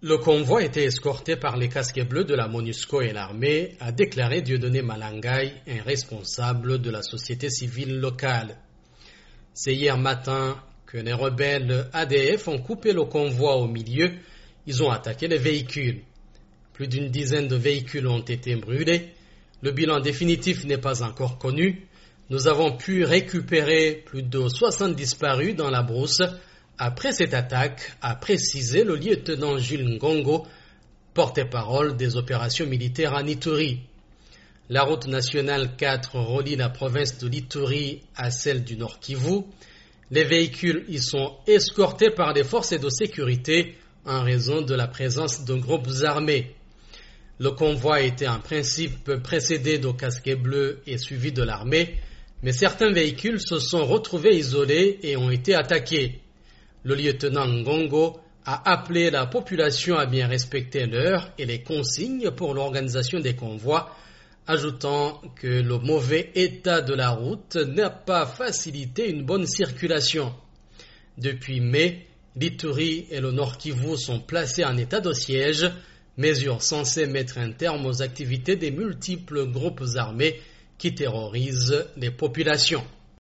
Le convoi était escorté par les casques bleus de la MONUSCO et l'armée, a déclaré Dieudonné Malangay, un responsable de la société civile locale. C'est hier matin que les rebelles ADF ont coupé le convoi au milieu. Ils ont attaqué les véhicules. Plus d'une dizaine de véhicules ont été brûlés. Le bilan définitif n'est pas encore connu. Nous avons pu récupérer plus de 60 disparus dans la brousse. Après cette attaque, a précisé le lieutenant Jules Ngongo, porte-parole des opérations militaires à Ituri. La route nationale 4 relie la province de l'Ituri à celle du Nord Kivu. Les véhicules y sont escortés par des forces de sécurité en raison de la présence de groupes armés. Le convoi était en principe précédé de casquets bleus et suivi de l'armée, mais certains véhicules se sont retrouvés isolés et ont été attaqués. Le lieutenant Ngongo a appelé la population à bien respecter l'heure et les consignes pour l'organisation des convois, ajoutant que le mauvais état de la route n'a pas facilité une bonne circulation. Depuis mai, l'Ituri et le Nord Kivu sont placés en état de siège, mesure censée mettre un terme aux activités des multiples groupes armés qui terrorisent les populations.